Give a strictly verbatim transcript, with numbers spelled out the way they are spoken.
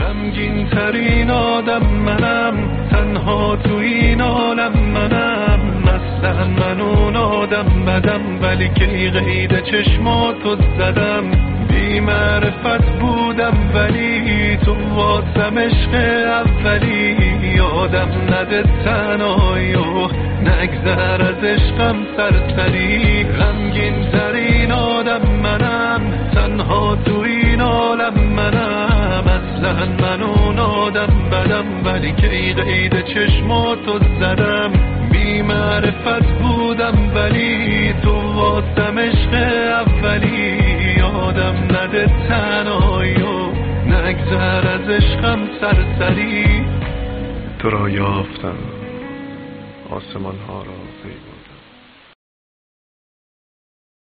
غمگین ترین آدم منم، تنها تو این عالم منم. مثلا من اون آدم بدم، ولی کی قید چشماتو زدم. بی معرفت بودم ولی تو واسم عشق اولی. یادم نده تنهایی و نگذر از عشقم سرسری. غمگین ترین آدم منم، تنها تو این عالم منم. اصلا من اون آدم بدم، ولی کی قید چشماتو زدم. بی معرفت بودم ولی تو واسم عشق اولی. یادم نده تنهایی و نگذر از عشقم سرسری. تو را یافتم، آسمان ها را زیبا.